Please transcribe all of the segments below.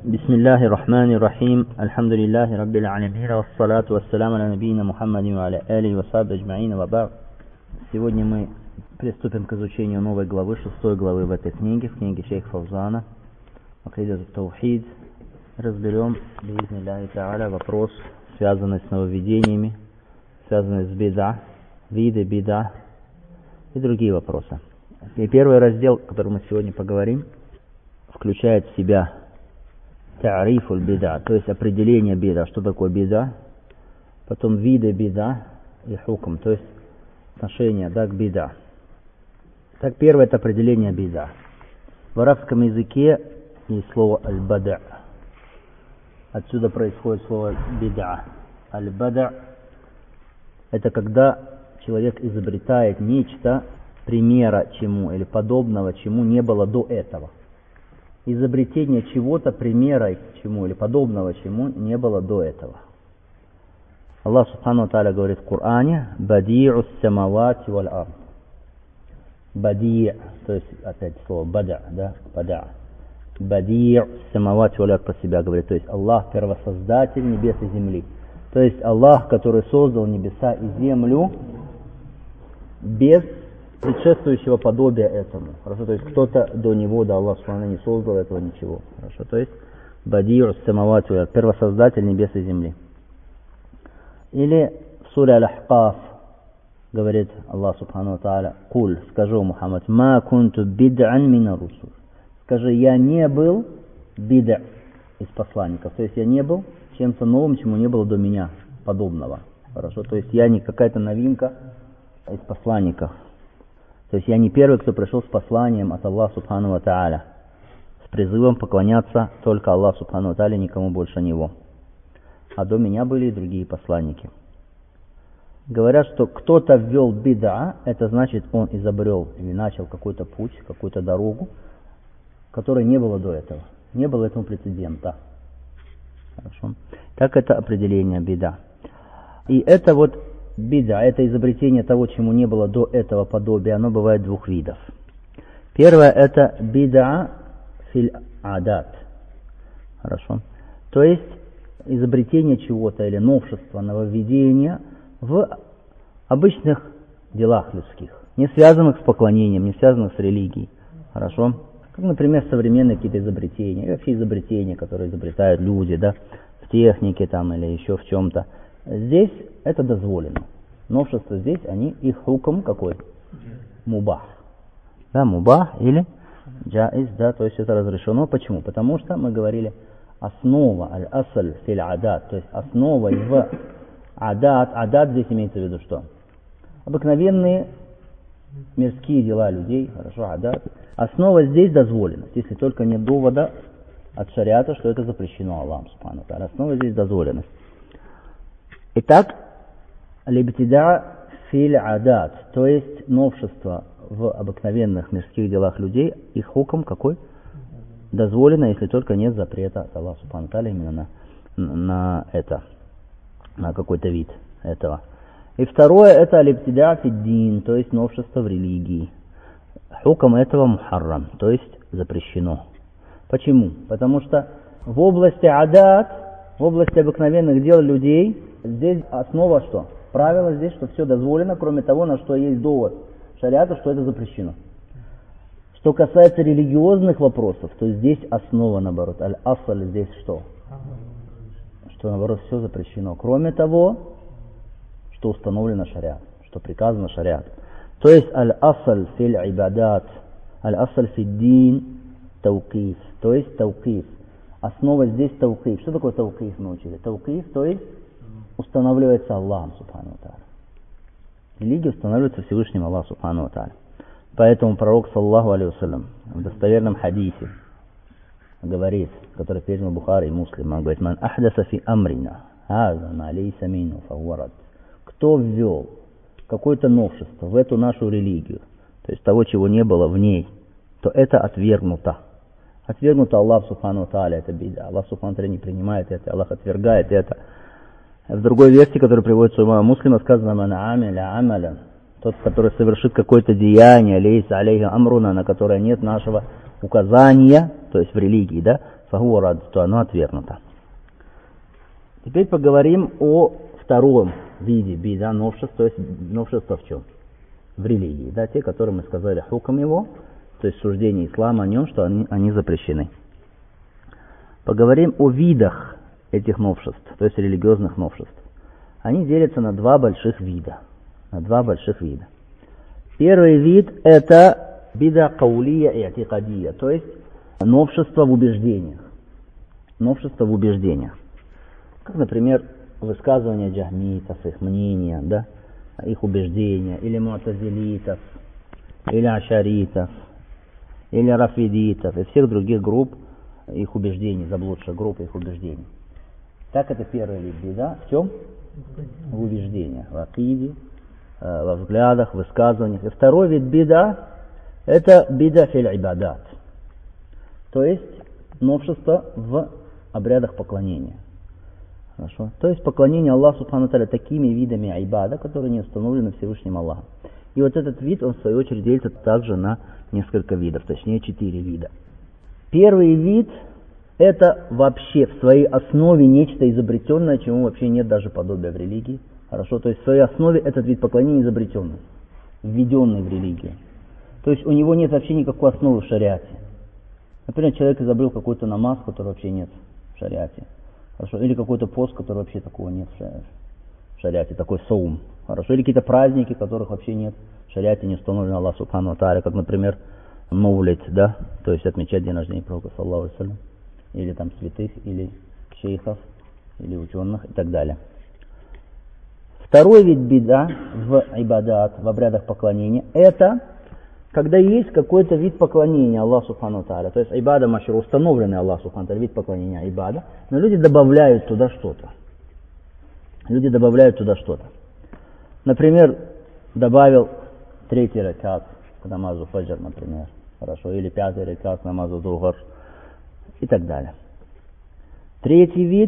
بسم الله الرحمن الرحيم الحمد لله رب العالمين والصلاة والسلام على نبينا محمد وعلى آله وصحبه أجمعين وبعد. Сегодня мы приступим к изучению новой главы, 6 главы в этой книге, в книге шейха Фаузана Акидат ат-Таухид. Разберем, би'изни та'аля, вопрос, связанный с нововведениями, связанный с бид'a, виды бид'a и другие вопросы. И первый раздел, о котором мы сегодня поговорим, включает в себя та'рифуль бид'a, то есть определение бид'a, что такое бид'a, потом виды бид'a и хукм, то есть отношение к бид'a. Так, первое — это определение бид'a. В арабском языке есть слово аль-бада'. Отсюда происходит слово бид'a. Аль-бада' — это когда человек изобретает нечто, примера чему или подобного чему не было до этого. Изобретение чего-то, примера чему или подобного чему не было до этого. Аллах Субхану ва Тааля говорит в Коране: «Бади'ус самавати валь ард». Бади', то есть опять слово бада', да, бада'. Бади'ус самавати валь ард про себя говорит, то есть Аллах первосоздатель небес и земли. То есть Аллах, который создал небеса и землю без предшествующего подобия этому. Хорошо, то есть кто-то до него, да, Аллах Субхану не создал этого ничего. Хорошо, то есть Бади'ус самавати валь ард, первосоздатель небес и земли. Или в суре Аль-Ахкаф говорит Аллах Субхану ва Тааля: «Куль, скажи, Мухаммад, ма кунту бид'ан мина русуль». Скажи, я не был бид'а из посланников, то есть я не был чем-то новым, чему не было до меня подобного. Хорошо, то есть я не какая-то новинка из посланников. То есть я не первый, кто пришел с посланием от Аллаха Субхану ва Тааля, с призывом поклоняться только Аллаху Субхану ва Тааля, никому больше него. А до меня были и другие посланники. Говорят, что кто-то ввел бид'a, это значит, он изобрел или начал какой-то путь, какую-то дорогу, которой не было до этого. Не было этому прецедента. Хорошо. Так это определение бид'a. И это вот бид'a, это изобретение того, чему не было до этого подобия, оно бывает двух видов. Первое — это бид'a фил адат. Хорошо. То есть изобретение чего-то или новшества, нововведения в обычных делах людских, не связанных с поклонением, не связанных с религией. Хорошо? Как, например, современные какие-то изобретения, и вообще изобретения, которые изобретают люди, да, в технике там или еще в чем-то. Здесь это дозволено. Новшества здесь, они, их хукм какой? Мубах. Да, мубах или джаиз, да, то есть это разрешено. Почему? Потому что мы говорили, основа, аль-асль фил адат, то есть основа в адат. Адат здесь имеется в виду что? Обыкновенные мирские дела людей, хорошо, адат. Основа здесь дозволенность, если только нет довода от шариата, что это запрещено Аллахом Субхану ва Тааля. Основа здесь дозволенность. Итак, аль-ибтида фил адат, то есть новшество в обыкновенных мирских делах людей, их хукм какой? Дозволено, если только нет запрета от Аллаха Субхану ва Тааля именно на это, на какой-то вид этого. И второе — это аль-ибтида фид-дин, то есть новшество в религии. Хукм этого мухаррам, то есть запрещено. Почему? Потому что в области адат, в области обыкновенных дел людей, здесь основа что? Правило здесь, что все дозволено, кроме того, на что есть довод шариата, что это запрещено. Что касается религиозных вопросов, то здесь основа, наоборот, аль-асль здесь что? Что, наоборот, все запрещено, кроме того, что установлено шариат, что приказано шариат. То есть аль-асль фил ибадат, аль-асль фил дин таукиф, то есть таукиф. Основа здесь таукиф. Что такое таукиф, мы учили? Таукиф, то есть устанавливается Аллахом Субхану ва Тааля. Религия устанавливается Всевышним Аллахом Субхану ва Тааля. Поэтому пророк, саллаллаху алейхи вассалям, в достоверном хадисе говорит, который передан Бухари и Муслим, он говорит: «Ман ахдаса фи амрина, хаза ма лейса минху фахуа рад». Кто ввел какое-то новшество в эту нашу религию, то есть того, чего не было в ней, то это отвергнуто. Отвергнуто Аллах Субхану ва Тааля, это бид'a. Аллах Субхану ва Тааля не принимает это, Аллах отвергает это. В другой версии, которая приводится у имама Муслима, сказано: «Ман амиля амалян». Тот, который совершит какое-то деяние, лейса алейхи амруна, на которое нет нашего указания, то есть в религии, да, фахуа рад, то оно отвергнуто. Теперь поговорим о втором виде бида, новшеств, то есть новшество в чем? В религии, да, те, которые мы сказали хукам его, то есть суждение ислама о нем, что они запрещены. Поговорим о видах этих новшеств, то есть религиозных новшеств. Они делятся на два больших вида. Первый вид – это бида каулия и атикадия, то есть новшество в убеждениях. Как, например, высказывания джахмитов, их мнения, да, их убеждения, или му'тазилитов, или ашаритов, или рафидитов, и всех других групп их убеждений, заблудших групп их убеждений. Так это первый вид бида. В чем? В убеждениях, в акиде, во взглядах, в высказываниях. И второй вид бида – это бида фил ибадат, то есть новшество в обрядах поклонения. Хорошо. То есть поклонение Аллаху Субхану Тааля такими видами айбада, которые не установлены Всевышним Аллахом. И вот этот вид, он в свою очередь делится также на несколько видов, точнее 4 вида. Первый вид – это вообще в своей основе нечто изобретенное, чему вообще нет даже подобия в религии. Хорошо. То есть в своей основе этот вид поклонения изобретенный, введенный в религию. То есть у него нет вообще никакой основы в шариате. Например, человек изобрел какой-то намаз, который вообще нет в шариате. Хорошо. Или какой-то пост, который вообще такого нет в шариате, такой саум. Хорошо. Или какие-то праздники, которых вообще нет в шариате, не установлено Аллах Субхану ва Тааля, как, например, Маулид, да, то есть отмечать день рождения пророка, саллаллаху алейхи ва саллям, или там святых, или шейхов, или ученых и так далее. Второй вид бида в ибадат, в обрядах поклонения, это когда есть какой-то вид поклонения Аллаху Субхану ва Тааля, то есть ибада машрур, установленный Аллаху Субхану ва Тааля, вид поклонения ибада, но люди добавляют туда что-то. Например, добавил 3-й ракат к намазу фаджр, например, хорошо, или 5-й ракат к намазу зухр и так далее. Третий вид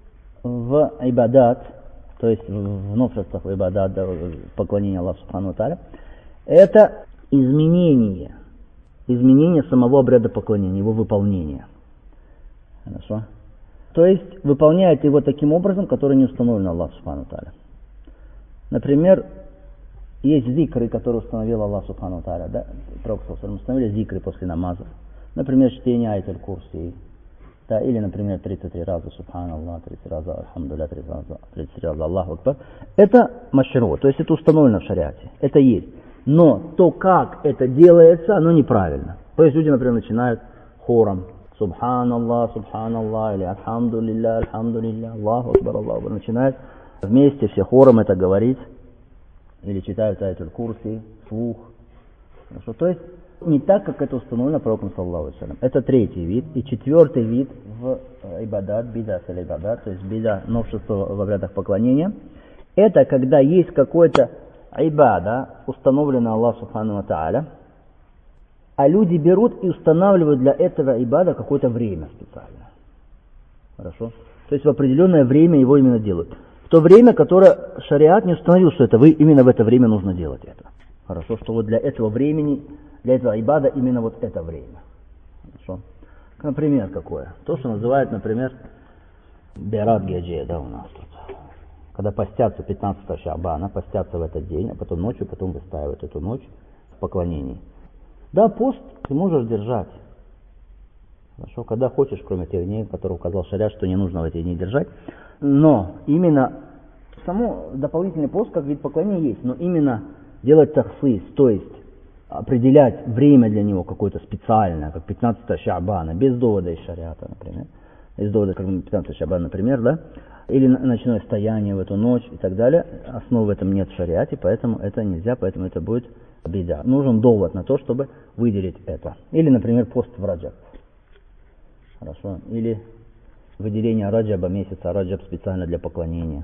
в ибадат, то есть в новшествах в ибадат, поклонения Аллаху Субхану ва Тааля, это изменение самого обряда поклонения, его выполнение. Хорошо? То есть выполняет его таким образом, который не установлен Аллаху Субхану ва Тааля. Например, есть зикры, которые установил Аллах Субхану ва Тааля, да? Пророк установили зикры после намазов. Например, чтение аят аль-Курси, да? Или, например, 33 раза Субханаллах, 30 раза Альхамдулилля, 30 раза Аллаху Акбар. Это машру, то есть это установлено в шариате, это есть. Но то, как это делается, оно неправильно. То есть люди, например, начинают хором Субханаллах, Субханаллах, или Альхамдулилля, Альхамдулилля, Аллаху Акбар, Аллаху Акбар. Начинают вместе все хором это говорить, или читают аят аль-Курси, вслух. Хорошо? То есть не так, как это установлено пророком, саллаллаху алейхи ва саллям. Это третий вид. И четвертый вид в ибадат, бида фил ибадат, то есть бида, новшество в обрядах поклонения. Это когда есть какой-то ибада, установленный Аллаху Субхану ва Тааля, а люди берут и устанавливают для этого ибада какое-то время специально. Хорошо? То есть в определенное время его именно делают. В то время, которое шариат не установил, что это именно в это время нужно делать это. Хорошо, что вот для этого времени, для этого ибада именно вот это время. Хорошо. Например, какое? То, что называют, например, Бират Геджия, да, у нас тут. Когда постятся 15 Шаабана, постятся в этот день, а потом ночью, потом выстаивают эту ночь в поклонении. Да, пост ты можешь держать. Хорошо, когда хочешь, кроме тех дней, которые указал шариат, что не нужно в эти дни держать. Но именно само дополнительный пост как вид поклонения есть, но именно делать тахсис, то есть определять время для него какое-то специальное, как 15 Шаабана, без довода из шариата, например. Без довода, как 15 Шаабана, например, да? Или ночное стояние в эту ночь и так далее. Основы в этом нет в шариате, поэтому это нельзя, поэтому это будет бида. Нужен довод на то, чтобы выделить это. Или, например, пост в Раджаб. Хорошо. Или выделение Раджаба, месяца Раджаб специально для поклонения.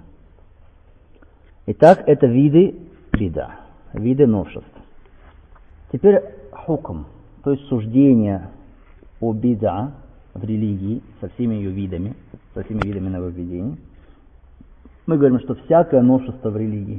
Итак, это виды бида, виды новшеств. Теперь хукм, то есть суждение о бида в религии со всеми ее видами, со всеми видами нововведений. Мы говорим, что всякое новшество в религии,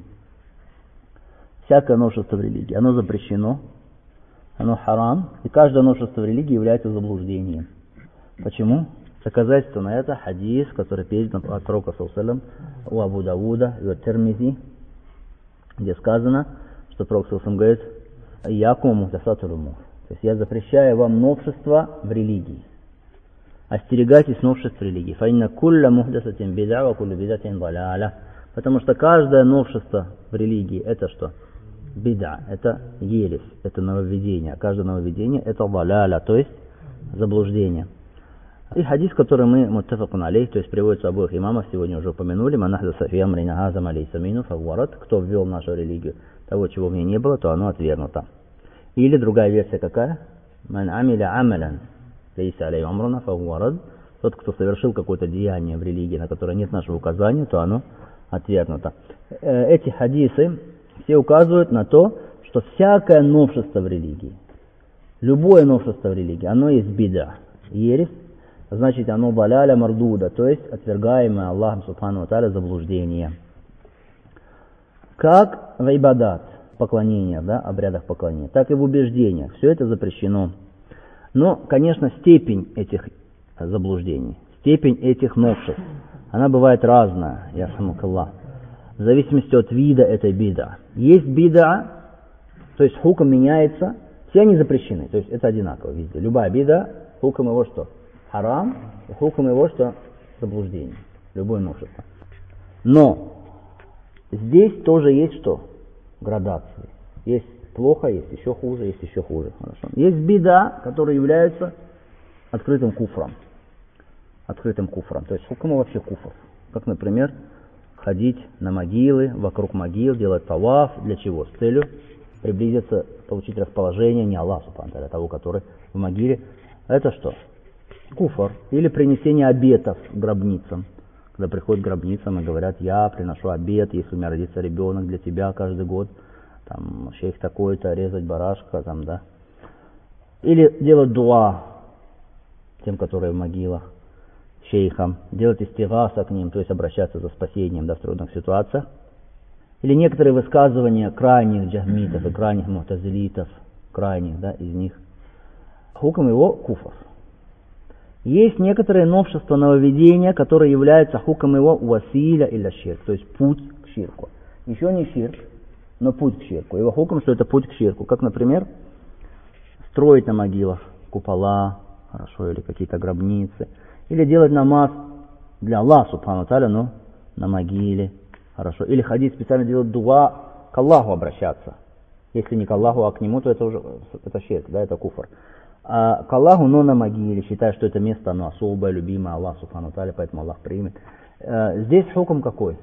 оно запрещено, оно харам, и каждое новшество в религии является заблуждением. Почему? Доказательство на это хадис, который передан от пророка саллаллаху у Абу Давуда и от Тирмизи, где сказано, что пророк саллаллаху говорит: «Якум мухдасатуль умур». То есть я запрещаю вам новшества в религии. Остерегайтесь новшеств в религии. Фаинна кулля мухдасатин бид'a ва кулля бид'атин далаля. Потому что каждое новшество в религии это что? Бид'a, это ересь, это нововведение. Каждое нововведение это далаля, то есть заблуждение. И хадис, который мы муттафакун алейх, то есть приводится обоих имамов, сегодня уже упомянули: «Манахдаса фи амрина хаза ма лейса минху фагуа рад». Кто ввел в нашу религию того, чего в ней не было, то оно отвергнуто. Или другая версия какая? «Ман амиля амалян лейса алейхи амруна фагуа рад». Тот, кто совершил какое-то деяние в религии, на которое нет нашего указания, то оно отвергнуто. Эти хадисы все указывают на то, что всякое новшество в религии, любое новшество в религии, оно есть бид'a, ересь, значит оно баляля мардуда, то есть отвергаемое Аллахом субхану ва тааля заблуждение. Как в ибадат, поклонениях, да, обрядах поклонения, так и в убеждениях. Все это запрещено. Но, конечно, степень этих заблуждений, степень этих новшеств, она бывает разная, яхамукаллах, в зависимости от вида этой бида. Есть бида, то есть хукм меняется, все они запрещены, то есть это одинаково везде. Любая бида, хукм его что? Харам, и хукм его что? Заблуждение. Любое новшество. Но здесь тоже есть что? Градации. Есть плохо, есть еще хуже, есть еще хуже. Хорошо. Есть бида, которая является открытым куфром. Открытым куфром. То есть хукм вообще куфр. Как, например, ходить на могилы, вокруг могил, делать таваф. Для чего? С целью приблизиться, получить расположение не Аллаха субхану ва тааля, того, который в могиле. Это что? Куфр. Или принесение обетов гробницам. Когда приходят к гробницам и говорят: я приношу обет, если у меня родится ребенок для тебя каждый год, там, шейх такой-то, резать барашка, там, да. Или делать дуа тем, которые в могилах, шейхам, делать истигаса к ним, то есть обращаться за спасением, да, в трудных ситуациях. Или некоторые высказывания крайних джахмитов и крайних мутазилитов, крайних, да, из них. Хукм его куфр. Есть некоторые новшества, нововведения, которые являются хукм его василя или ширк, то есть путь к ширку. Еще не ширк, но путь к ширку. Его хукм, что это путь к ширку. Как, например, строить на могилах купола, хорошо, или какие-то гробницы. Или делать намаз для Аллаха субхану ва тааля, но на могиле. Хорошо. Или ходить специально делать дуа, к Аллаху обращаться. Если не к Аллаху, а к нему, то это уже это ширк, да, это куфр. А к Аллаху, но на могиле, считая, что это место, оно особое, любимое Аллах субхану ва тааля, поэтому Аллах примет. Здесь хукм какой?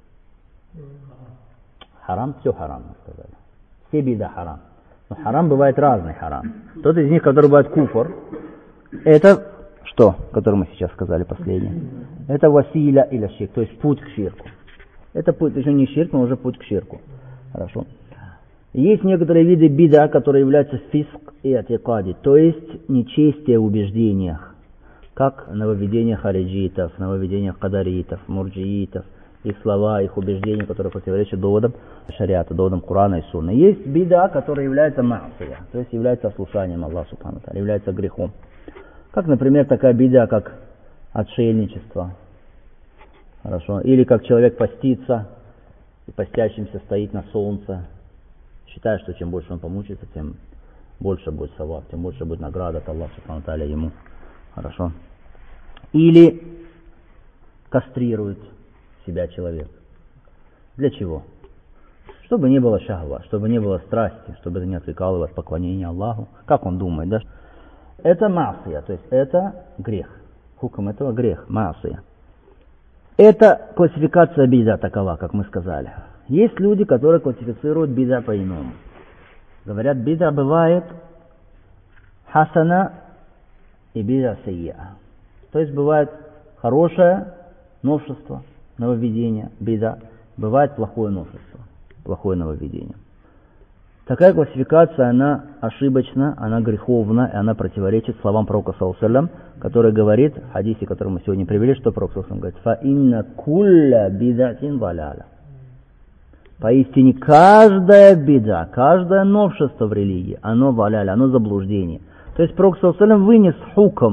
Харам, все харам, мы сказали. Все бида харам. Но харам бывает разный харам. Тот из них, который бывает куфр, это что, который мы сейчас сказали последнее? Это василя или ширк, то есть путь к ширку. Это путь, еще не ширк, но уже путь к ширку. Хорошо. Есть некоторые виды бида, которые являются фиск и атикади, то есть нечестие в убеждениях, как нововведение хариджитов, нововведение кадаритов, мурджиитов, их слова, их убеждения, которые противоречат доводам шариата, доводам Корана и Сунны. Есть бида, которая является ма'сия, то есть является ослушанием Аллаха субхану ва тааля, является грехом. Как, например, такая бида, как отшельничество. Хорошо. Или как человек постится и постящимся стоит на солнце, считая, что чем больше он помучится, тем больше будет саваб, тем больше будет награда от Аллаха субхану ва тааля ему. Хорошо. Или кастрирует себя человек. Для чего? Чтобы не было шахва, чтобы не было страсти, чтобы это не отвлекало его от поклонения Аллаху. Как он думает, да? Это ма'сия, то есть это грех. Хукм этого грех, ма'сия. Это классификация бида такова, как мы сказали. Есть люди, которые классифицируют бида по-иному. Говорят, бида бывает хасана и бида сайя. То есть бывает хорошее новшество, нововведение, бида. Бывает плохое новшество, плохое нововведение. Такая классификация, она ошибочна, она греховна, и она противоречит словам пророка саллаллаху алейхи ва саллям, который говорит, в хадисе, который мы сегодня привели, что пророк саллаллаху алейхи ва саллям говорит: «Фа инна кулля бидатин даляля». Поистине каждая бида, каждое новшество в религии, оно даляля, оно заблуждение. То есть пророк саллаллаху алейхи ва саллям вынес хукм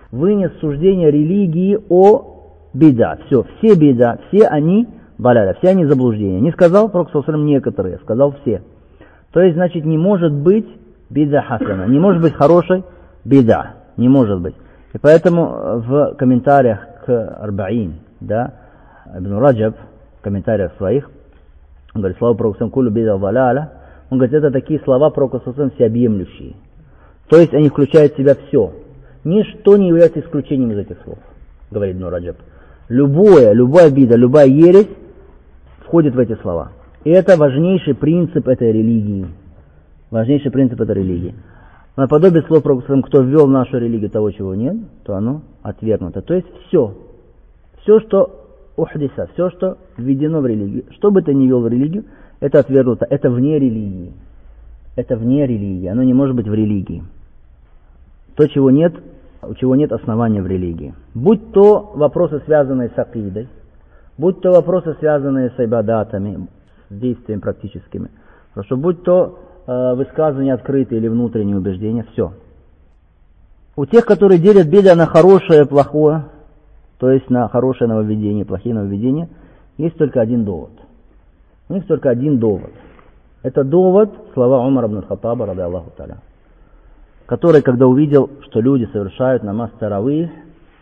вынес суждение религии о бида. Все бида, все они баляля, все они заблуждения. Не сказал Пророк саллаллаху алейхи ва саллям некоторые, сказал все. То есть, значит, не может быть бида хасана, не может быть хорошей бида, не может быть. И поэтому в комментариях к Арбаин, да, Ибн Раджаб, в комментариях своих, он говорит, слова Пророка кулю бида баляля, он говорит, это такие слова Пророка всеобъемлющие. То есть они включают в себя все. Ничто не является исключением из этих слов, говорит Ибн Раджаб. Любая бида, любая ересь входит в эти слова. И это важнейший принцип этой религии. Важнейший принцип этой религии. Наподобие слов Пророка, кто ввел в нашу религию того, чего нет, то оно отвергнуто. То есть все, что ухдиса, все, что введено в религию, что бы ты ни ввел в религию, это отвергнуто, это вне религии. Это вне религии, оно не может быть в религии. То, чего нет, у чего нет основания в религии. Будь то вопросы, связанные с акидой, будь то вопросы, связанные с ибадатами, с действиями практическими, хорошо, будь то высказывания открытые или внутренние убеждения, все. У тех, которые делят бида на хорошее и плохое, то есть на хорошее нововведение, плохие нововведения, есть только один довод. У них только один довод. Это довод, слова Умара ибн Хаттаба, ради Аллаху та'аля, который, когда увидел, что люди совершают намаз таравих,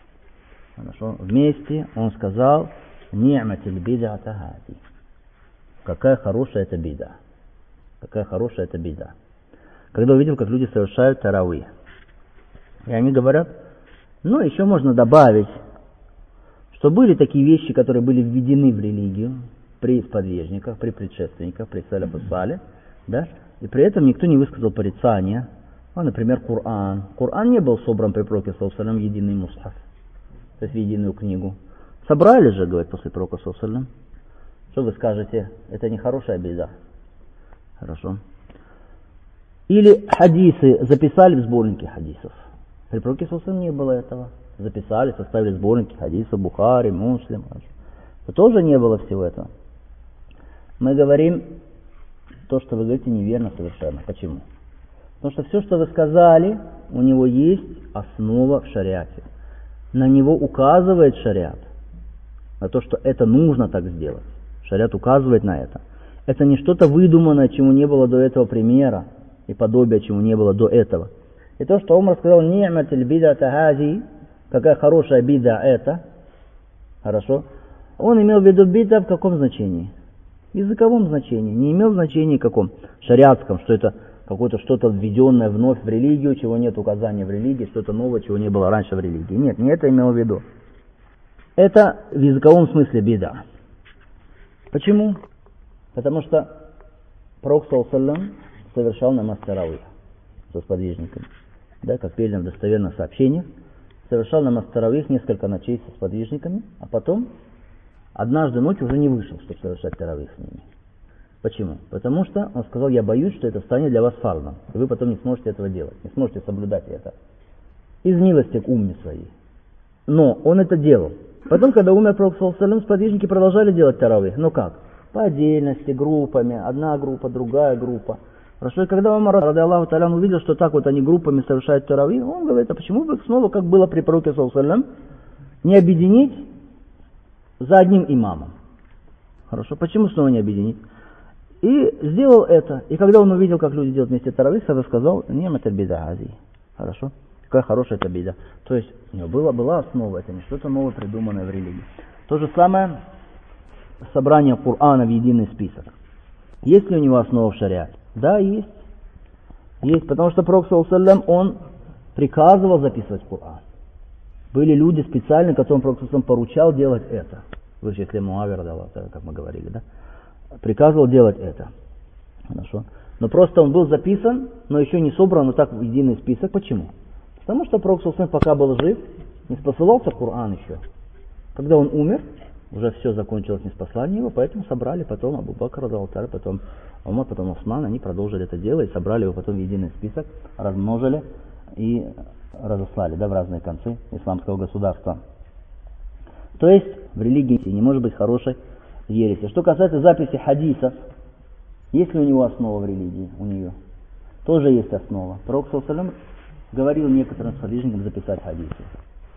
вместе, он сказал, «Ни'матиль бид'ата хади». Какая хорошая это бида. Какая хорошая это бида. Когда увидел, как люди совершают таравих. И они говорят, еще можно добавить, что были такие вещи, которые были введены в религию при сподвижниках, при предшественниках, при саляфу салих, да, и при этом никто не высказал порицания. Например, Коран. Коран не был собран при Пророке саллаллаху алейхи ва саллям в единый мусхаф, то есть в единую книгу. Собрали же, говорит, после Пророка саллаллаху алейхи ва саллям. Что вы скажете? Это не хорошая бида. Хорошо. Или хадисы записали в сборники хадисов. При Пророке саллаллаху алейхи ва саллям не было этого. Записали, составили сборники хадисов, Бухари, Муслим. Это тоже не было всего этого. Мы говорим, то, что вы говорите, неверно совершенно. Почему? Потому что все, что вы сказали, у него есть основа в шариате. На него указывает шариат. На то, что это нужно так сделать. Шариат указывает на это. Это не что-то выдуманное, чему не было до этого примера, и подобия, чему не было до этого. И то, что Умар сказал, «Ни'матиль бид'ата хази», какая хорошая бида это, хорошо, он имел в виду бида в каком значении? Языковом значении. Не имел значения каком? Шариатском, что это какое-то что-то введенное вновь в религию, чего нет указания в религии, что-то новое, чего не было раньше в религии. Нет, не это имел в виду. Это в языковом смысле бида. Почему? Потому что Пророк саллаллаху алейхи ва саллям совершал намаз таравих со сподвижниками. Да, как передано в достоверных сообщениях, совершал намаз таравих несколько ночей со сподвижниками, а потом однажды ночью уже не вышел, чтобы совершать таравих с ними. Почему? Потому что он сказал, я боюсь, что это станет для вас фардом, и вы потом не сможете этого делать, не сможете соблюдать это. Из милости к умме своей. Но он это делал. Потом, когда умер Пророк саллаллаху алейхи ва саллям, сподвижники продолжали делать таравих. Но как? По отдельности, группами, одна группа, другая группа. Хорошо, и когда Умар, ради Аллаху та'аля, увидел, что так вот они группами совершают таравих, он говорит, а почему бы снова, как было при Пророке саллаллаху алейхи ва саллям, не объединить за одним имамом? Хорошо, почему снова не объединить? И сделал это. И когда он увидел, как люди делают вместе таравих, сразу сказал, «Ни'матиль бид'ата хази». Хорошо? Какая хорошая эта бида. То есть у него была основа, это не что-то новое, придуманное в религии. То же самое собрание Корана в единый список. Есть ли у него основа в шариате? Да, есть. Есть, потому что Пророк саллаллаху алейхи ва саллям, он приказывал записывать Коран. Были люди специально, которым Пророк саллаллаху алейхи ва саллям поручал делать это. Вы же, если Муавир, как мы говорили, да? Приказывал делать это. Хорошо. Но просто он был записан, но еще не собран вот так в единый список. Почему? Потому что Пророк саллаллаху алейхи ва саллям, пока был жив, не спосылался Коран еще. Когда он умер, уже все закончилось ниспослание его, поэтому собрали потом Абу Бакр, потом Умар, потом Усман, они продолжили это дело и собрали его потом в единый список, размножили и разослали, да, в разные концы исламского государства. То есть в религии не может быть хорошей ереси. Что касается записи хадисов, есть ли у него основа в религии? У нее тоже есть основа. Пророк саллаллаху алейхи ва саллям говорил некоторым сподвижникам записать хадисы.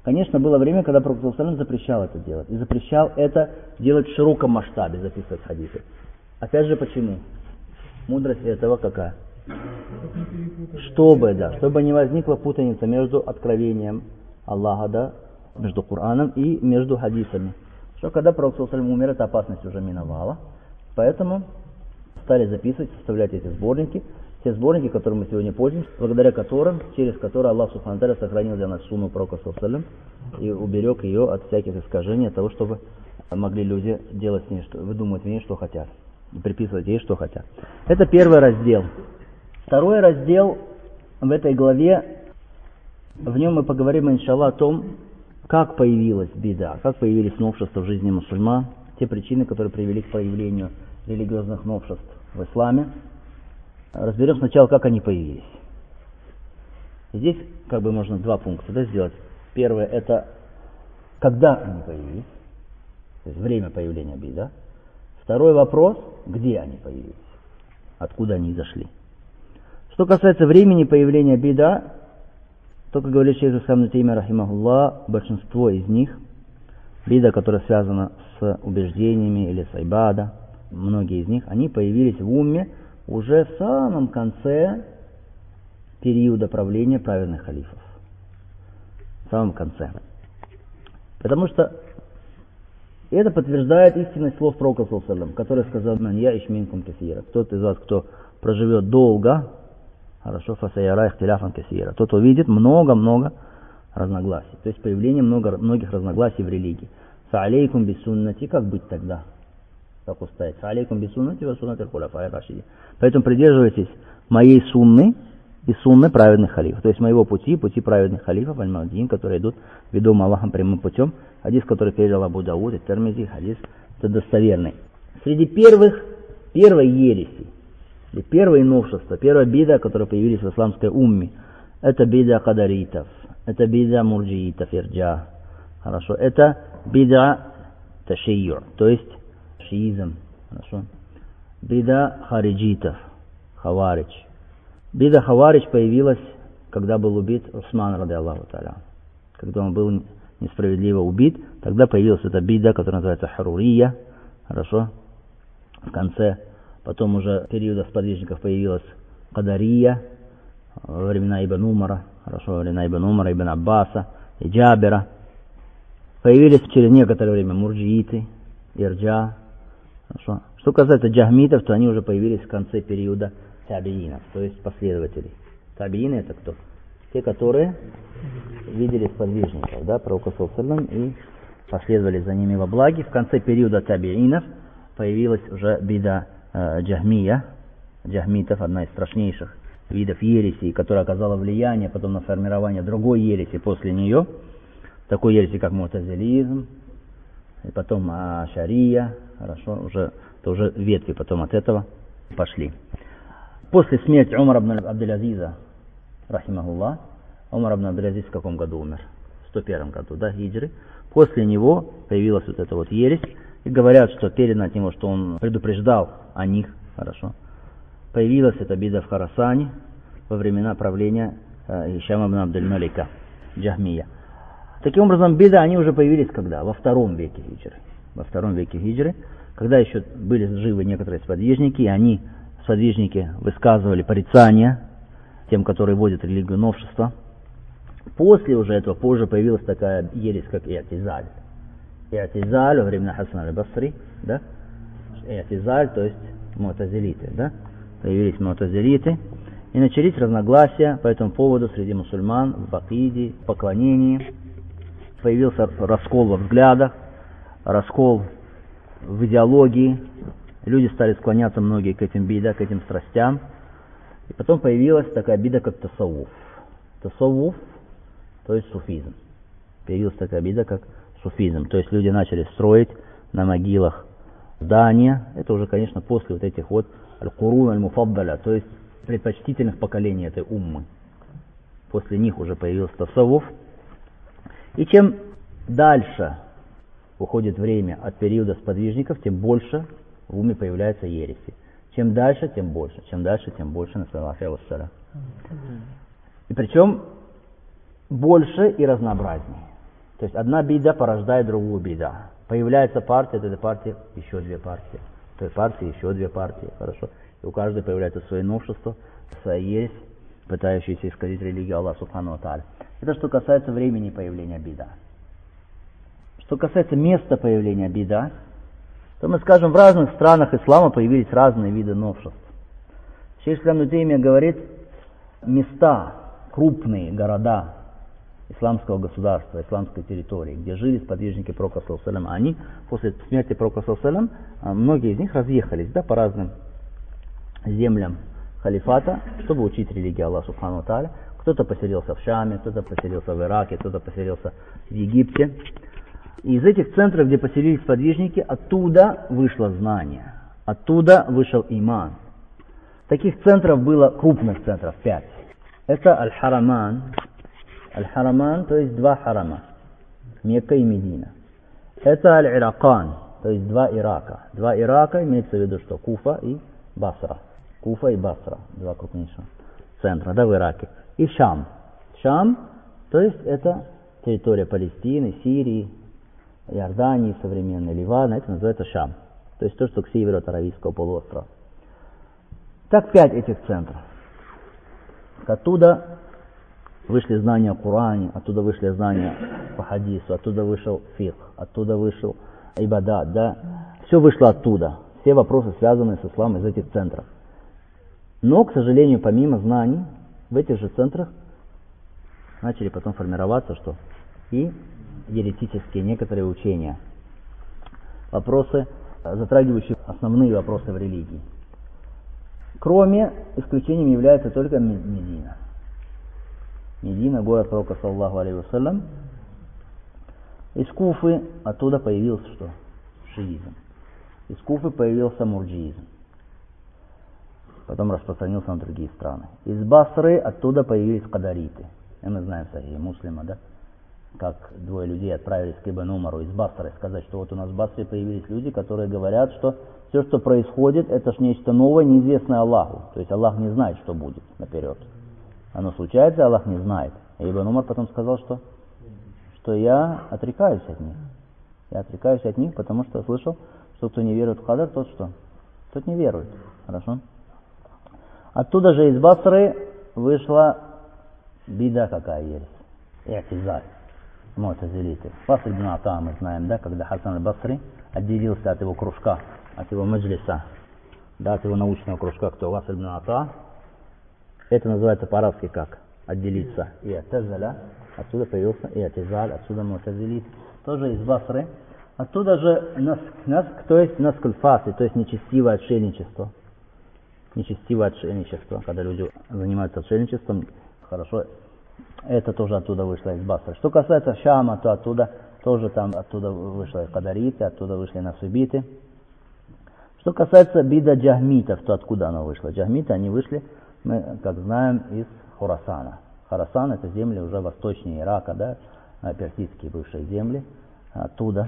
Конечно, было время, когда Пророк ﷺ запрещал это делать. И запрещал это делать в широком масштабе, записывать хадисы. Опять же, почему? Мудрость этого какая? Чтобы не возникла путаница между откровением Аллаха, да, между Кораном и между хадисами. Что когда Пророк ﷺ умер, эта опасность уже миновала. Поэтому стали записывать, составлять эти сборники. Те сборники, которыми мы сегодня пользуемся, благодаря которым, через которые Аллах Субхану ва Тааля сохранил для нас сунну Пророка ﷺ и уберег ее от всяких искажений, от того, чтобы могли люди делать с ней, выдумывать в ней, что хотят, и приписывать ей, что хотят. Это первый раздел. Второй раздел в этой главе, в нем мы поговорим, иншаллах, о том, как появилась бида, как появились новшества в жизни мусульман, те причины, которые привели к появлению религиозных новшеств в исламе. Разберем сначала, как они появились. Здесь как бы можно два пункта, да, сделать. Первое — это когда они появились, то есть время появления бида. Второй вопрос — где они появились, откуда они зашли. Что касается времени появления бида, то, как говорит шейх Ислам ибн Таймия рахимахуллах, большинство из них, бида, которая связана с убеждениями или с айбада, многие из них, они появились в умме уже в самом конце периода правления праведных халифов. В самом конце. Потому что это подтверждает истинность слов Пророка саллаллаху алейхи ва саллям, который сказал: «Ман яиш минкум касира». Тот из вас, кто проживет долго, хорошо, фасаяра ихтиляфан касира, тот увидит много-много разногласий. То есть появление многих разногласий в религии. Фа'алейкум бисуннати, как быть тогда? Как устоять? Фа'алейкум бисуннати ва суннати аль-хуляфа'i ар-рашидин. Поэтому придерживайтесь моей сунны и сунны праведных халифов. То есть моего пути праведных халифов, аль-Махдиин, которые идут ведомым Аллахом прямым путем. Хадис, который передал Абу Дауд и Термизи, хадис достоверный. Среди первой ереси, или первые новшества, первая бида, которые появились в исламской умме, это бида кадаритов, это бида мурджиитов, ирджа. Хорошо, это бида ташейюр, то есть шиизм. Хорошо. Бида хариджитов, хаваридж. Бида хаваридж появилась, когда был убит Усман, ради Аллаху та'аля. Когда он был несправедливо убит, тогда появилась эта бида, которая называется харурия. Хорошо. В конце, потом уже периода сподвижников появилась кадария, во времена Ибн Умара, хорошо, во времена Ибн Умара, Ибн Аббаса и Джабера. Появились через некоторое время мурджииты, ирджа. Хорошо. Что касается джахмитов, то они уже появились в конце периода табиинов, то есть последователей. Табиины — это кто? Те, которые видели сподвижников, да, Пророка саллаллаху алейхи ва саллям, и последовали за ними во благе. В конце периода табиинов появилась уже бида джахмия, джахмитов, одна из страшнейших видов ереси, которая оказала влияние потом на формирование другой ереси после нее, такой ереси, как мутазилизм, и потом ашария, хорошо, это уже ветви потом от этого пошли. После смерти Умара ибн Абдул-Азиза, рахимахуллах, Умар ибн Абдул-Азиз в каком году умер? В 101 году, да, хиджры. После него появилась вот эта вот ересь, и говорят, что передано от него, что он предупреждал о них, хорошо. Появилась эта бида в Харасане во времена правления Хишама ибн Абдуль-Малика, джахмия. Таким образом, бида, они уже появились когда? Во втором веке хиджры. Во втором веке хиджры, когда еще были живы некоторые сподвижники, и сподвижники высказывали порицания тем, которые вводят религию новшества. После уже этого, позже появилась такая ересь, как и'тизаль. И'тизаль во времена Хасана аль-Басри, да? И'тизаль, то есть му'тазилиты, да? Появились му'тазилиты, и начались разногласия по этому поводу среди мусульман в акиде, в поклонении. Появился раскол во взглядах, раскол в идеологии. Люди стали склоняться многие к этим бидам, к этим страстям. И потом появилась такая бида, как тасаввуф. Тасаввуф, то есть суфизм. Появилась такая бида, как суфизм. То есть люди начали строить на могилах здания. Это уже, конечно, после вот этих вот аль-курун аль-муфаддаля, то есть предпочтительных поколений этой уммы. После них уже появился тасаввуф. И чем дальше уходит время от периода сподвижников, тем больше в уме появляется ереси. Чем дальше, тем больше. Чем дальше, тем больше. И причем больше и разнообразнее. То есть одна бида порождает другую бида. Появляется партия, от этой партии еще две партии. В той партии еще две партии. Хорошо. И у каждой появляется свое новшество, своя ересь, пытающаяся исказить религию Аллаха Субхану ва Тааля. Это что касается времени появления бида. Что касается места появления бида, то мы скажем, в разных странах ислама появились разные виды новшеств. Шейх Ислам Ибн Таймия говорит, места, крупные города исламского государства, исламской территории, где жили сподвижники Пророка саллаллаху алейхи ва саллям, они после смерти Пророка саллаллаху алейхи ва саллям, многие из них разъехались, да, по разным землям халифата, чтобы учить религию Аллаха Субхану ва Тааля. Кто-то поселился в Шаме, кто-то поселился в Ираке, кто-то поселился в Египте. И из этих центров, где поселились сподвижники, оттуда вышло знание, оттуда вышел иман. Таких центров было, крупных центров, 5. Это Аль-Хараман. Аль-Хараман, то есть 2 харама, Мекка и Медина. Это Аль-Иракан, то есть 2 Ирака. 2 Ирака имеется в виду, что Куфа и Басра. Куфа и Басра, 2 крупнейших центра, да, в Ираке. И Шам. Шам, то есть это территория Палестины, Сирии, Иордании, современной Ливана, это называется Шам. То есть то, что к северу от Аравийского полуострова. Так 5 этих центров. Оттуда вышли знания о Коране, оттуда вышли знания по хадису, оттуда вышел фикх, оттуда вышел ибадат, да. Все вышло оттуда. Все вопросы, связанные с исламом, из этих центров. Но, к сожалению, помимо знаний, в этих же центрах начали потом формироваться, что и еретические некоторые учения. Вопросы, затрагивающие основные вопросы в религии. Кроме, исключением является только Медина. Медина, город Пророка саллаллаху алейхи ва саллям. Из Куфы оттуда появился что? Шиизм. Из Куфы появился мурджиизм. Потом распространился на другие страны. Из Басры оттуда появились кадариты. И мы знаем Сахих Муслима, да? Как 2 людей отправились к Ибн Умару из Басры сказать, что вот у нас в Басре появились люди, которые говорят, что все, что происходит, это ж нечто новое, неизвестное Аллаху. То есть Аллах не знает, что будет наперед. Оно случается, Аллах не знает. И Ибн Умар потом сказал, что я отрекаюсь от них. Я отрекаюсь от них, потому что слышал, что кто не верует в Кадар, тот что? Тот не верует. Хорошо? Оттуда же из Басры вышла бида какая ересь. И'тизаль. Му'тазилиты. Баср ибн Ата мы знаем, да, когда Хасан аль-Басри отделился от его кружка, от его маджлиса, да, от его научного кружка, кто Баср ибн Ата. Это называется по-арабски как? Отделиться. И'тазаля. Отсюда появился и'тизаль, отсюда му'тазилит. Тоже из Басры. Оттуда же наск, то есть наскульфасы, то есть нечестивое отшельничество. Нечестивое отшельничество, когда люди занимаются отшельничеством, хорошо, это тоже оттуда вышло из Басры. Что касается Шама, то оттуда вышло кадариты, оттуда вышли насубиты. Что касается бида джахмитов, то откуда оно вышло? Джахмиты, они вышли, мы, как знаем, из Хорасана. Хорасан — это земли уже восточнее Ирака, да, персидские бывшие земли, оттуда.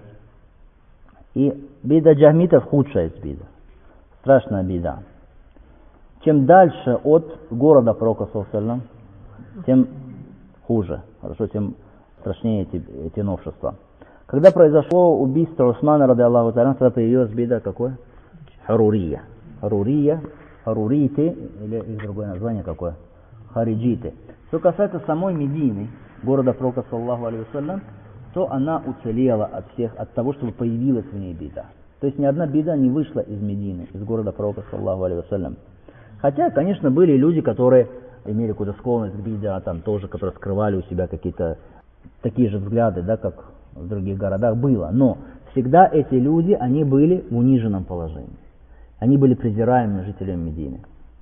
И бида джахмитов худшая из бида, страшная бида. Чем дальше от города Пророка саллаллаху алейхи ва саллям, тем хуже, хорошо, тем страшнее эти новшества. Когда произошло убийство Усмана, ради Аллаху та'аля, тогда появилась бида какое? Харурия. Харуриты, или их другое название какое? Хариджиты. Что касается самой Медины, города Пророка саллаллаху алейхи ва саллям, то она уцелела от того, чтобы появилась в ней бида. То есть ни одна бида не вышла из Медины, из города Пророка саллаллаху алейхи ва саллям. Хотя, конечно, были люди, которые имели какую-то склонность к бида, там тоже, которые скрывали у себя какие-то такие же взгляды, да, как в других городах было. Но всегда эти люди, они были в униженном положении. Они были презираемыми жителями Медины.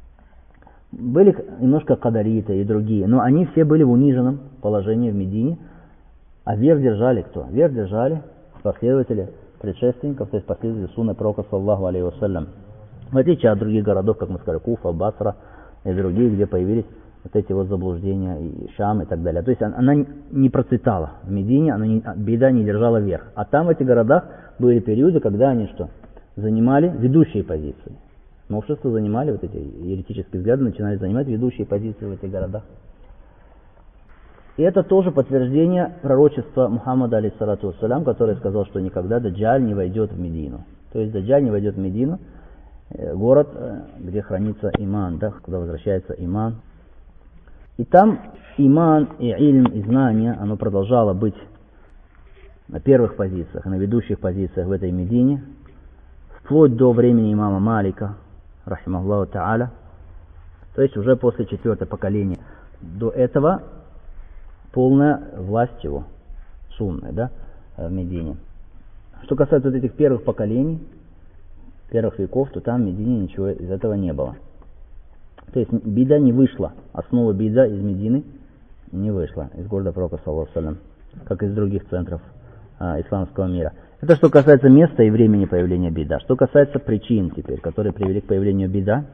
Были немножко кадариты и другие, но они все были в униженном положении в Медине. А верх держали кто? Верх держали последователи предшественников, то есть последователи сунны Пророка саллаллаху алейхи ва саллям. В отличие от других городов, как мы сказали, Куфа, Басра и другие, где появились вот эти вот заблуждения, и Шам и так далее. То есть она не процветала. В Медине бида не держала верх. А там в этих городах были периоды, когда они что? Занимали ведущие позиции. Новшества занимали, вот эти еретические взгляды начинали занимать ведущие позиции в этих городах. И это тоже подтверждение пророчества Мухаммада, алейхиссалату вассалям, который сказал, что никогда Даджаль не войдет в Медину. То есть Даджаль не войдет в Медину, город, где хранится иман, да, куда возвращается иман. И там иман и ильм, и знание, оно продолжало быть на первых позициях, на ведущих позициях в этой Медине, вплоть до времени имама Малика, рахимахуллаху та'аля, то есть уже после 4-го поколения. До этого полная власть его, сунная, да, в Медине. Что касается вот этих первых поколений, первых веков, то там в Медине ничего из этого не было. То есть бида не вышла, основа бида из Медины не вышла, из города пророка, саллаллаху алейхи ва саллям, как из других центров исламского мира. Это что касается места и времени появления бида. Что касается причин теперь, которые привели к появлению бида,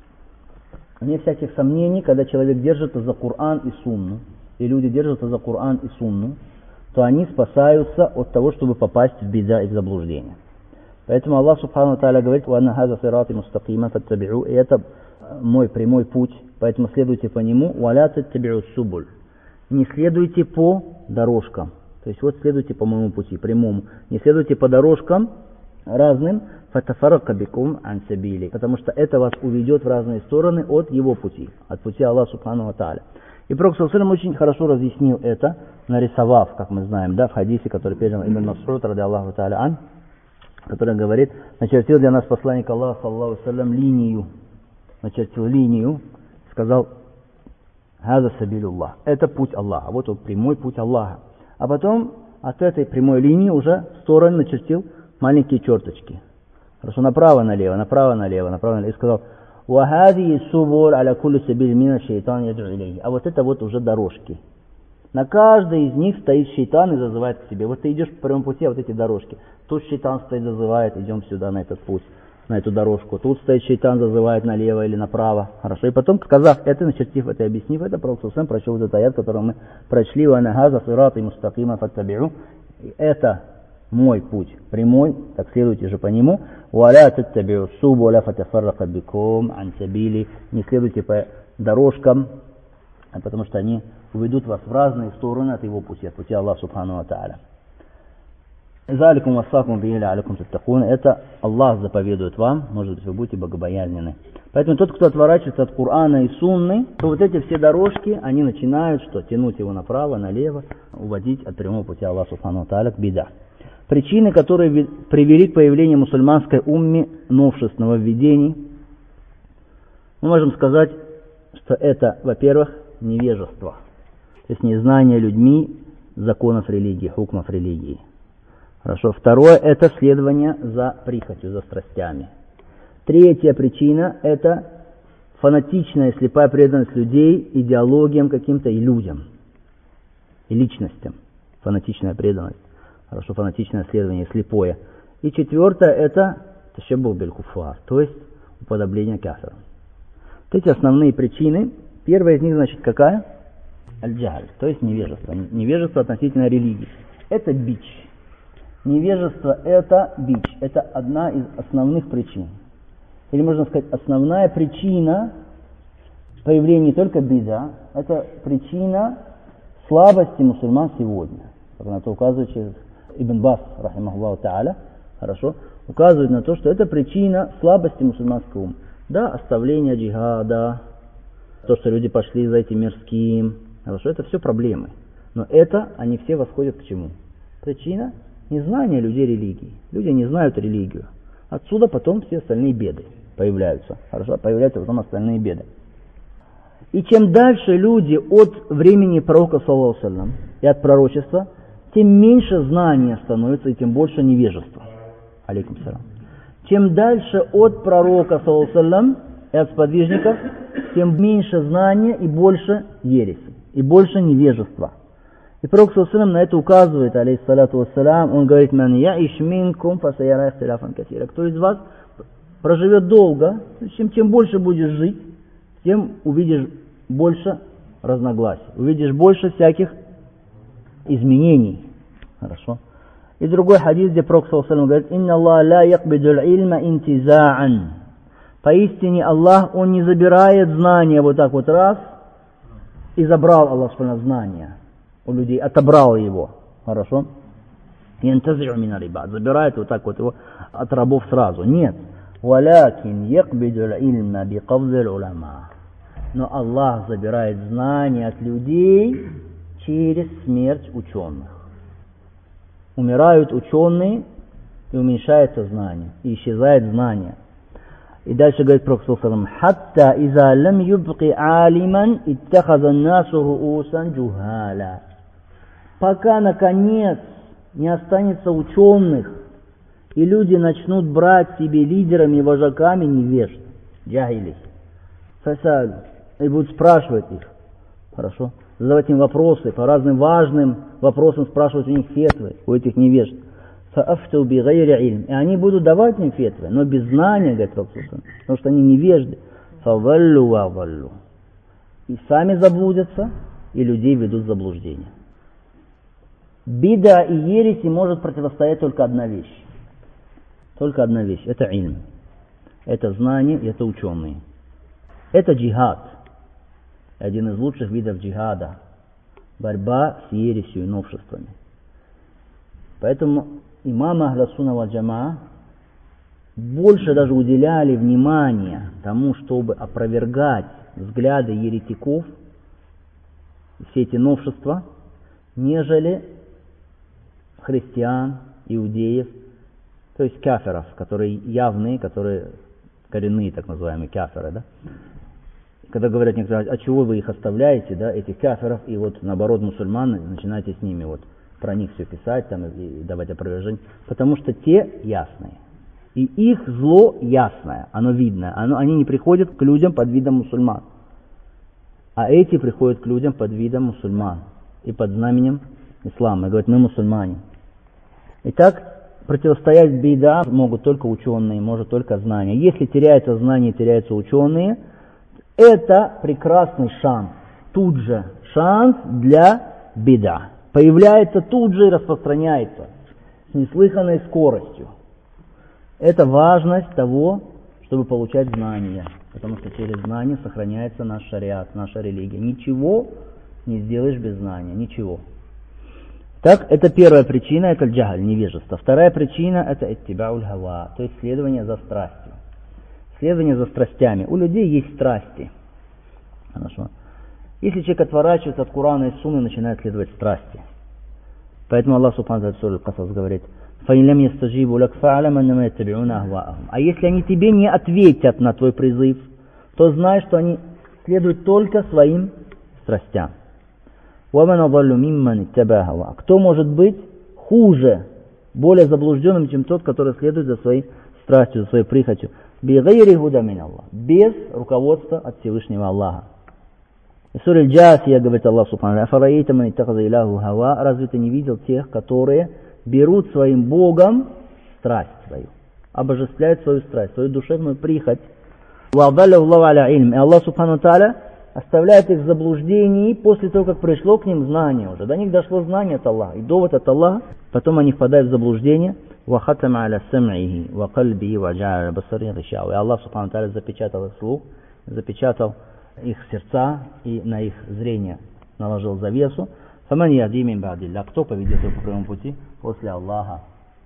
вне всяких сомнений, когда человек держится за Коран и Сунну, и люди держатся за Коран и Сунну, то они спасаются от того, чтобы попасть в бида и в заблуждение. Поэтому Аллах Субхану ва Тааля говорит: «Ва анна хаза сирати мустакима фаттаби'у», и это мой прямой путь, поэтому следуйте по нему. «Ва ля таттаби'у субуль», не следуйте по дорожкам. То есть вот следуйте по моему пути, прямому. Не следуйте по дорожкам разным, фатафаррака бикум ан сабили, потому что это вас уведет в разные стороны от его пути, от пути Аллаха Субхану ва Тааля. И Пророк саллаллаху алейхи ва саллям очень хорошо разъяснил это, нарисовав, как мы знаем, да, в хадисе, который передал Ибн Мас'уд, ради Аллаху Тааля ан, который говорит: начертил для нас посланник Аллаха, саллаллаху алейхи ва саллям, линию, начертил линию, сказал: «Хаза сабилюллах», это путь Аллаха, вот он, прямой путь Аллаха. А потом от этой прямой линии уже в стороны начертил маленькие черточки. Хорошо, направо-налево, направо-налево, направо-налево. И сказал: «Вахади субуль аля кулли сабиль мина шейтан яджу илейхи». А вот это вот уже дорожки. На каждой из них стоит шейтан и зазывает к себе. Вот ты идешь по прямому пути, а вот эти дорожки. Тут шейтан стоит, зазывает: идем сюда, на этот путь, на эту дорожку. Тут стоит шейтан, зазывает налево или направо. Хорошо. И потом, сказав это, начертив это и объяснив это, Пророк саллаллаху алейхи ва саллям прочел этот аят, который мы прочли: «Ва анна хаза сирати мустакима фаттаби'у». Это мой путь прямой, так следуйте же по нему. «Ва ля таттаби'у субуля фатафаррака бикум ан сабили», не следуйте по дорожкам, потому что они уведут вас в разные стороны от его пути, от пути Аллаха Субхану ва Тааля. «Заликум вассакум биhi ла'алякум таттакун», это Аллах заповедует вам, может быть, вы будете богобоязненны. Поэтому тот, кто отворачивается от Корана и Сунны, то вот эти все дорожки, они начинают что? Тянуть его направо, налево, уводить от прямого пути Аллаха Субхану ва Тааля к бида. Причины, которые привели к появлению мусульманской умме новшеств, нововведений, мы можем сказать, что это, во-первых, невежество, то есть незнание людьми законов религии, хукмов религии. Хорошо. Второе – это следование за прихотью, за страстями. Третья причина – это фанатичная, слепая преданность людей идеологиям каким-то и людям, и личностям. Фанатичная преданность. Хорошо, фанатичное следование, слепое. И четвертое – это ташаббух биль куффар, то есть уподобление кафирам. Вот эти основные причины. Первая из них, значит, какая? Аль-джаль, то есть невежество. Невежество относительно религии. Это бич. Невежество – это бич. Это одна из основных причин. Или можно сказать, основная причина появления не только бида, это причина слабости мусульман сегодня. Как на то указывает Ибн Бас, рахимахуллаху та'аля, хорошо, указывает на то, что это причина слабости мусульманского ума. Да, оставление джихада, то, что люди пошли за этим мирским, хорошо, это все проблемы. Но это, они все восходят к чему? Причина незнания людей религии. Люди не знают религию. Отсюда потом все остальные беды появляются. Хорошо, появляются потом остальные беды. И чем дальше люди от времени пророка, саллаллаху алейхи ва саллям, и от пророчества, тем меньше знания становится и тем больше невежества. Алейкум салям. Чем дальше от пророка, саллаллаху алейхи ва саллям, и от сподвижников, тем меньше знания и больше ереси, и больше невежества. И пророк, саллаллаху алейхи ва саллям, на это указывает, алейхиссалату вассалям, он говорит: «Ман яиш минкум фасаяра ихтиляфан касира». Кто из вас проживет долго, чем больше будешь жить, тем увидишь больше разногласий, увидишь больше всяких изменений. Хорошо. И другой хадис, где Пророк саллаллаху алейхи ва саллям говорит: «Инна Аллах ла якбидуль ильма интиза'ан». Поистине Аллах, Он не забирает знания вот так вот раз, и забрал Аллах знания. у людей, отобрал его. Хорошо? Янтази'у мин аль-ибад. Забирает вот так вот его от рабов сразу. Нет. Валякин якбиду аль-ильма бикабзи аль-уляма. Но Аллах забирает знания от людей через смерть ученых. Умирают ученые, и уменьшается знание, и исчезает знание. И дальше говорит Пророк саллаллаху «Хатта иза лам юбки алиман иттахаза насу руусан джухаля». Пока, наконец, не останется ученых, и люди начнут брать себе лидерами и вожаками невежд, джахили. Фасаль, и будут спрашивать их, хорошо, задавать им вопросы, по разным важным вопросам спрашивать у них фетвы, у этих невежд. Фаафту би гайри ильм. И они будут давать им фетвы, но без знания, говорит Пророк, потому что они невежды. Фаваллу ваваллу. И сами заблудятся, и людей ведут в заблуждение. Бида и ереси может противостоять только одна вещь. Только одна вещь. Это ильм. Это знание, это ученые. Это джихад. Один из лучших видов джихада. Борьба с ересью и новшествами. Поэтому имамы Ахлю сунна валь джамаа больше даже уделяли внимание тому, чтобы опровергать взгляды еретиков, все эти новшества, нежели христиан, иудеев, то есть кафиров, которые явные, которые коренные, так называемые кафиры, да? Когда говорят некоторые, а чего вы их оставляете, да, этих кафиров, и вот наоборот мусульман, начинаете с ними вот про них все писать там, и давать опровержение, потому что те ясные. И их зло ясное, оно видное. Они не приходят к людям под видом мусульман. А эти приходят к людям под видом мусульман и под знаменем ислама. И говорят, мы мусульмане. Итак, противостоять бида могут только ученые, может только знания. Если теряется знание, теряются ученые, это прекрасный шанс. Тут же шанс для бида. Появляется тут же и распространяется с неслыханной скоростью. Это важность того, чтобы получать знания. Потому что через знания сохраняется наш шариат, наша религия. Ничего не сделаешь без знания. Ничего. Так, это первая причина, это джахаль, невежество. Вторая причина, это иттибауль хава, то есть следование за страстью. Следование за страстями. У людей есть страсти. Хорошо. Если человек отворачивается от Корана и Сунны, начинает следовать страсти. Поэтому Аллах Субхану ва Тааля говорит, «Фаилям ястаджибу лак фа'алам аннама яттаби'уна ахва'ахум». А если они тебе не ответят на твой призыв, то знай, что они следуют только своим страстям. وَمَنْ أَضَلُّ مِمَّنِ اتَّبَعَ هَوَاهُ. Кто может быть хуже, более заблужденным, чем тот, который следует за своей страстью, за своей прихотью? بِغَيْرِ هُدَى مِنَ اللَّهِ. Без руководства от Всевышнего Аллаха. В суре Аль-Джасия говорит Аллах Субхану: «Афараита ман иттахаза илаху хава». Разве ты не видел тех, которые берут своим Богом страсть свою, обожествляют свою страсть, свою душевную прихоть? وَأَضَلَّهُ اللَّهُ عَلَى عِلْمٍ. И Аллах Субхану Тааля оставляет их в заблуждении после того, как пришло к ним знание уже. До них дошло знание от Аллаха и довод от Аллаха. Потом они впадают в заблуждение. وَخَتَمَ عَلَى سَمْعِهِ وَقَلْبِهِ وَجَعَلَ بَصَرِهِ غِشَاوَةً. И Аллах Субхану Тааля запечатал их слух, запечатал их сердца и на их зрение наложил завесу. فَمَنْ يَهْدِي مِنْ بَعْدِ اللَّهِ. Кто поведет их по прямому пути после Аллаха?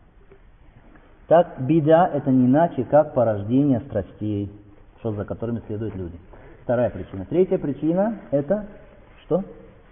Так, бида — это не иначе, как порождение страстей, что за которыми следуют люди. Вторая причина. Третья причина — это что?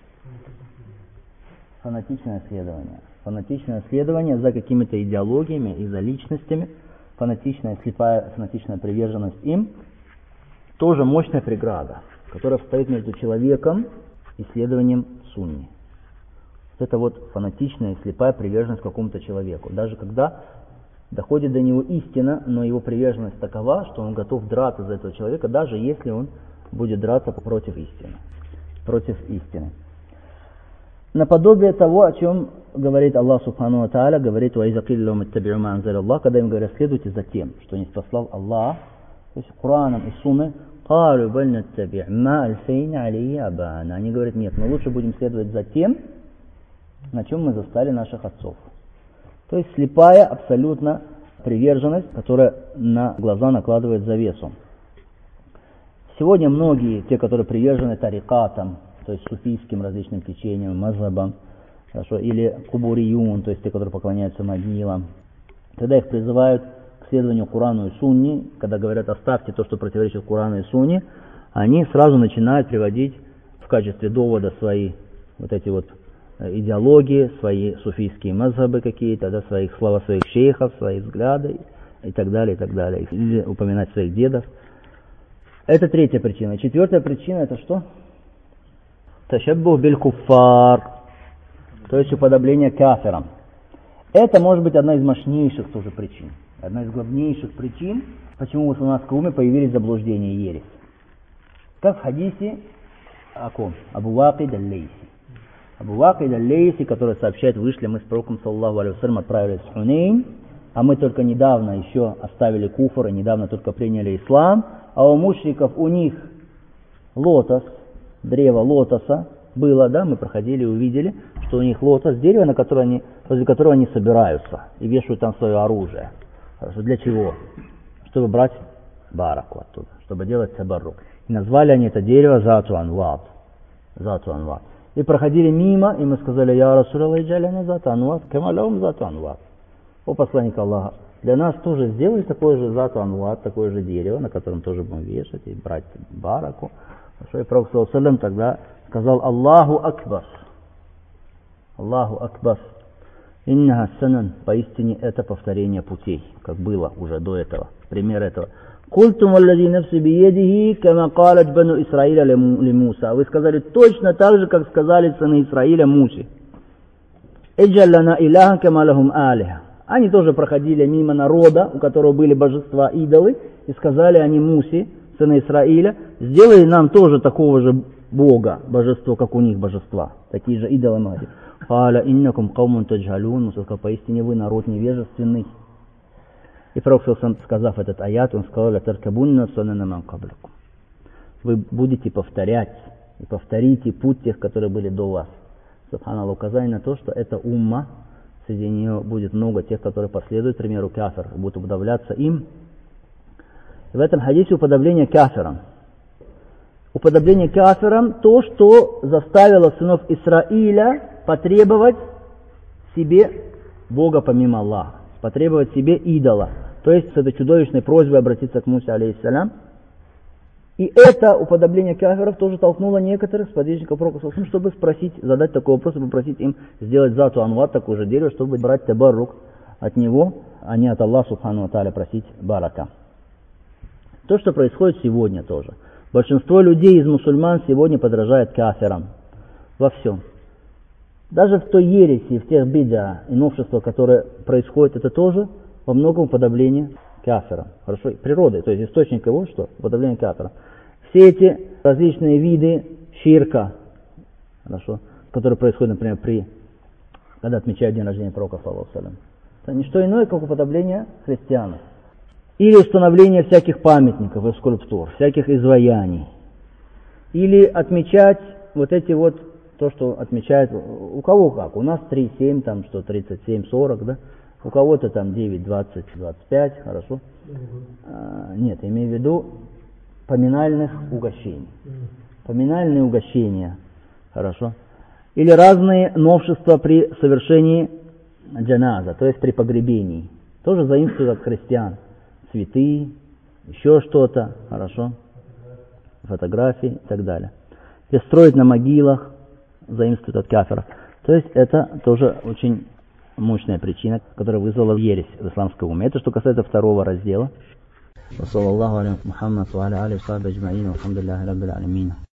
Фанатичное следование. Фанатичное следование за какими-то идеологиями и за личностями. Фанатичная, слепая, фанатичная приверженность им. Тоже мощная преграда, которая встает между человеком и следованием сунни. Это вот фанатичная, слепая приверженность какому-то человеку. Даже когда доходит до него истина, но его приверженность такова, что он готов драться за этого человека, даже если он будет драться против истины. Против истины. Наподобие того, о чем говорит Аллах Субхану ва Тааля, говорит: «Ваиза килля лахум иттаби'у ма анзаля Аллах», когда им говорят, следуйте за тем, что не спаслал Аллах, то есть Кораном и Сунной, «Калю баль наттаби' ма альфейна алейхи абаана». Они говорят: нет, мы лучше будем следовать за тем, на чем мы застали наших отцов. То есть слепая абсолютно приверженность, которая на глаза накладывает завесу. Сегодня многие, те, которые привержены тарикатам, то есть суфийским различным течениям, мазхабам, хорошо, или кубуриюн, то есть те, которые поклоняются могилам, когда их призывают к следованию Курану и Сунне, когда говорят оставьте то, что противоречит Курану и Сунне, они сразу начинают приводить в качестве довода свои вот эти вот идеологии, свои суфийские мазхабы какие-то, да, своих слова своих шейхов, свои взгляды и так далее, или упоминать своих дедов. Это третья причина. Четвертая причина это что? Ташаббух биль куффар, то есть уподобление кафирам. Это может быть одна из мощнейших тоже причин. Одна из главнейших причин, почему в мусульманском уме появились заблуждения и ересь. Как в хадисе о ком? Абу Вакид аль-Лейси. Абу Вакид аль-Лейси, который сообщает, вышли мы с пророком, саллаллаху алейхи ва саллям, отправились в Хунейн, а мы только недавно еще оставили куфр и недавно только приняли ислам, а у мушриков у них лотос, древо лотоса было, да, мы проходили и увидели, что у них лотос, дерево, возле которого они собираются и вешают там свое оружие. Хорошо, для чего? Чтобы брать бараку оттуда, чтобы делать табаррук. И назвали они это дерево Зату Анват. Зату Анват. И проходили мимо, и мы сказали, я Расулаллах джаляна Зату Анват, камалаум Зату Анват. О посланник Аллаха, для нас тоже сделали такое же Зату Анват, такое же дерево, на котором тоже будем вешать и брать бараку. Хорошо, и пророк саллаллаху алейхи ва саллям тогда сказал Аллаху Акбар. Аллаху Акбар. Инна санан, поистине это повторение путей, как было уже до этого. Пример этого. Культум аллади нафси биедихи, кама калат бану Исраиля ли Муса. Вы сказали точно так же, как сказали сыны Исраиля Мусе. Иджаллана иляхан кама лахум алиха. Они тоже проходили мимо народа, у которого были божества идолы, и сказали они Мусе, сыны Исраиля, сделай нам тоже такого же Бога, божество, как у них божества, такие же идолы маги. Халя иннакум каумун таджалун, поистине вы народ невежественный. И пророк, сказав этот аят, он сказал, латаркабунна санана ман каблакум. Вы будете повторять и повторите путь тех, которые были до вас. Субханаллах, указание на то, что это умма, среди нее будет много тех, которые последуют, к примеру, кафир, будут уподобляться им. И в этом хадисе уподобление кафирам. Уподобление кафирам то, что заставило сынов Исраиля потребовать себе Бога помимо Аллаха, потребовать себе идола. То есть с этой чудовищной просьбой обратиться к Мусе, алейхиссалям. И это уподобление кафиров тоже толкнуло некоторых сподвижников пророка, чтобы спросить, задать такой вопрос и попросить им сделать Зату Анват, такое же дерево, чтобы брать табаррук от него, а не от Аллаха субхану ва тааля просить барака. То, что происходит сегодня тоже. Большинство людей из мусульман сегодня подражает кафирам во всем. Даже в той ереси, в тех бид'а и новшествах, которые происходят, это тоже во многом уподобление кафирам. Хорошо? Природы, то есть источник его, что? Уподобление кафирам. Все эти различные виды ширка, хорошо, которые происходят, например, когда отмечают день рождения пророка, саллаллаху алейхи ва саллям, это не что иное, как уподобление христианам. Или установление всяких памятников и скульптур, всяких изваяний. Или отмечать вот эти вот, то, что отмечают, у кого как, у нас 3,7, там что 37, 40, да? У кого-то там 9, 20, 25, хорошо? Нет, имею в виду поминальных угощений. Поминальные угощения, хорошо? Или разные новшества при совершении джаназа, то есть при погребении. Тоже заимствуют от христиан. Цветы, еще что-то, хорошо? Фотографии и так далее. И строить на могилах, заимствуют от кафиров. То есть это тоже очень мощная причина, которая вызвала ересь в исламском уме. Это что касается второго раздела.